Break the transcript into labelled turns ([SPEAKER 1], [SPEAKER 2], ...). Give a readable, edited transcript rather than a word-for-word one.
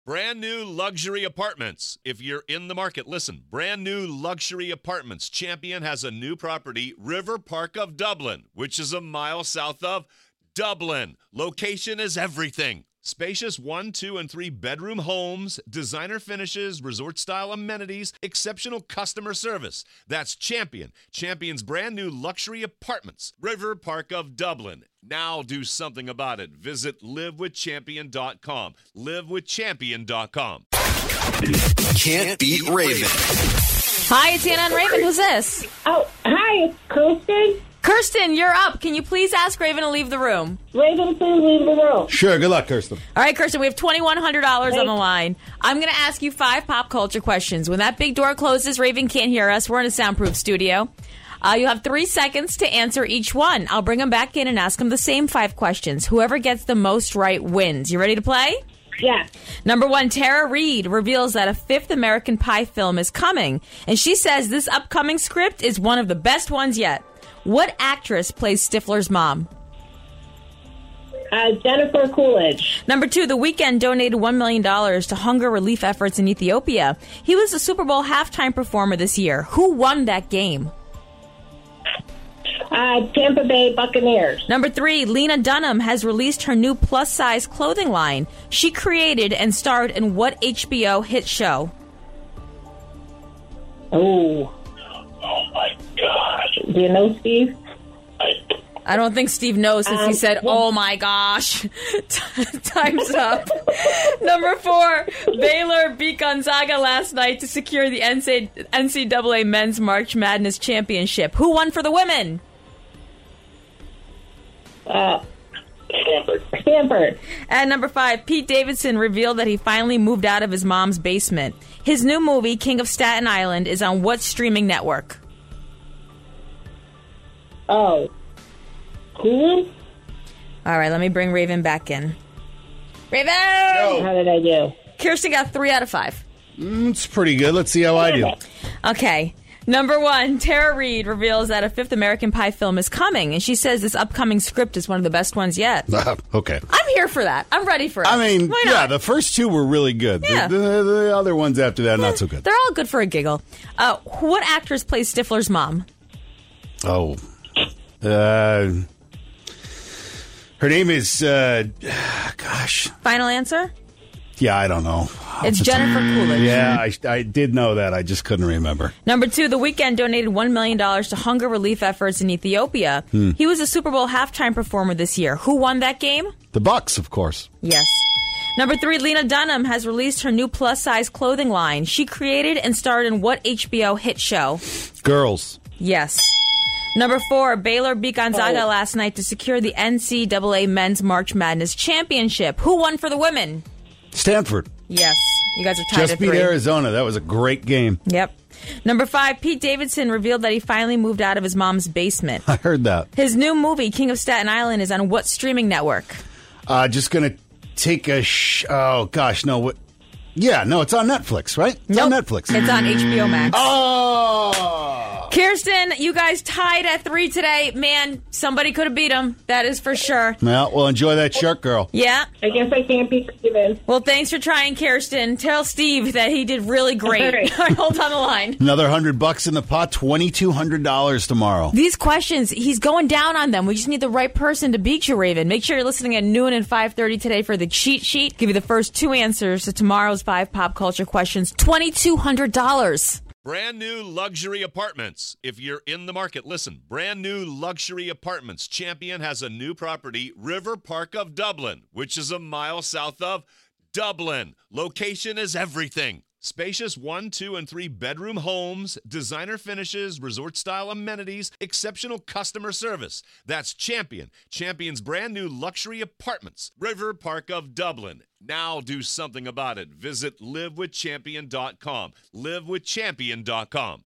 [SPEAKER 1] Brand new luxury apartments. If you're in the market, listen. Brand new luxury apartments. Champion has a new property, River Park of Dublin, which is a mile south of Dublin. Location is everything. Spacious 1, 2, and 3 bedroom homes, designer finishes, resort-style amenities, exceptional customer service. That's Champion. Champion's brand new luxury apartments, River Park of Dublin. Now do something about it. Visit livewithchampion.com. Livewithchampion.com.
[SPEAKER 2] Can't beat Raven.
[SPEAKER 3] Hi, it's Anna and Raven. Who's this?
[SPEAKER 4] Oh, hi, it's Kirsten.
[SPEAKER 3] Kirsten, you're up. Can you please ask Raven to leave the room?
[SPEAKER 4] Raven, please leave the room.
[SPEAKER 5] Sure, good luck, Kirsten.
[SPEAKER 3] All right, Kirsten, we have $2,100 on the line. I'm going to ask you 5 pop culture questions. When that big door closes, Raven can't hear us. We're in a soundproof studio. You have 3 seconds to answer each one. I'll bring them back in and ask them the same 5 questions. Whoever gets the most right wins. You ready to play?
[SPEAKER 4] Yeah.
[SPEAKER 3] Number 1, Tara Reid reveals that a 5th American Pie film is coming, and she says this upcoming script is one of the best ones yet. What actress plays Stifler's mom?
[SPEAKER 4] Jennifer Coolidge.
[SPEAKER 3] Number 2, The Weeknd donated $1 million to hunger relief efforts in Ethiopia. He was the Super Bowl halftime performer this year. Who won that game?
[SPEAKER 4] Tampa Bay Buccaneers.
[SPEAKER 3] Number 3, Lena Dunham has released her new plus-size clothing line. She created and starred in what HBO hit show?
[SPEAKER 4] Oh my gosh. Do you know, Steve?
[SPEAKER 3] I don't think Steve knows since he said, oh my gosh. Time's up. Number 4, Baylor beat Gonzaga last night to secure the NCAA Men's March Madness Championship. Who won for the women?
[SPEAKER 4] Stanford.
[SPEAKER 3] And number 5, Pete Davidson revealed that he finally moved out of his mom's basement. His new movie, King of Staten Island, is on what streaming network?
[SPEAKER 4] Oh. Hulu?
[SPEAKER 3] All right, let me bring Raven back in. Raven!
[SPEAKER 4] How did I do?
[SPEAKER 3] Kirsten got 3 out of 5.
[SPEAKER 5] It's pretty good. Let's see how I do.
[SPEAKER 3] Okay. Number 1, Tara Reid reveals that a 5th American Pie film is coming, and she says this upcoming script is one of the best ones yet.
[SPEAKER 5] Okay.
[SPEAKER 3] I'm here for that. I'm ready for it.
[SPEAKER 5] I mean,
[SPEAKER 3] Why
[SPEAKER 5] yeah,
[SPEAKER 3] not?
[SPEAKER 5] the first 2 were really good.
[SPEAKER 3] Yeah.
[SPEAKER 5] The other ones after that, not so good.
[SPEAKER 3] They're all good for a giggle. What actress plays Stifler's mom?
[SPEAKER 5] Oh. Her name is, gosh.
[SPEAKER 3] Final answer?
[SPEAKER 5] Yeah, I don't know.
[SPEAKER 3] It's Jennifer Coolidge.
[SPEAKER 5] Yeah, I did know that. I just couldn't remember.
[SPEAKER 3] Number 2, The Weeknd donated $1 million to hunger relief efforts in Ethiopia. He was a Super Bowl halftime performer this year. Who won that game?
[SPEAKER 5] The Bucks, of course.
[SPEAKER 3] Yes. Number 3, Lena Dunham has released her new plus-size clothing line. She created and starred in what HBO hit show?
[SPEAKER 5] Girls.
[SPEAKER 3] Yes. Number 4, Baylor beat Gonzaga last night to secure the NCAA Men's March Madness Championship. Who won for the women?
[SPEAKER 5] Stanford.
[SPEAKER 3] Yes. You guys are tied
[SPEAKER 5] Just
[SPEAKER 3] at
[SPEAKER 5] beat
[SPEAKER 3] 3.
[SPEAKER 5] Arizona. That was a great game.
[SPEAKER 3] Yep. Number 5, Pete Davidson revealed that he finally moved out of his mom's basement.
[SPEAKER 5] I heard that.
[SPEAKER 3] His new movie, King of Staten Island, is on what streaming network?
[SPEAKER 5] Just going to take a oh, gosh, no. What? Yeah, no, it's on Netflix, right? It's on Netflix.
[SPEAKER 3] It's on HBO Max.
[SPEAKER 5] Oh!
[SPEAKER 3] Kirsten, you guys tied at 3 today. Man, somebody could have beat him. That is for sure.
[SPEAKER 5] Well, enjoy that shark, girl.
[SPEAKER 3] Yeah.
[SPEAKER 4] I guess I can't beat Steven.
[SPEAKER 3] Well, thanks for trying, Kirsten. Tell Steve that he did really great.
[SPEAKER 4] All right.
[SPEAKER 3] All right, hold on the line.
[SPEAKER 5] Another $100 in the pot, $2,200 tomorrow.
[SPEAKER 3] These questions, he's going down on them. We just need the right person to beat you, Raven. Make sure you're listening at noon and 5:30 today for the cheat sheet. Give you the first 2 answers to tomorrow's 5 pop culture questions. $2,200.
[SPEAKER 1] Brand new luxury apartments. If you're in the market, listen. Brand new luxury apartments. Champion has a new property, River Park of Dublin, which is a mile south of Dublin. Location is everything. Spacious 1, 2, and 3 bedroom homes, designer finishes, resort-style amenities, exceptional customer service. That's Champion. Champion's brand new luxury apartments, River Park of Dublin. Now do something about it. Visit livewithchampion.com. Livewithchampion.com.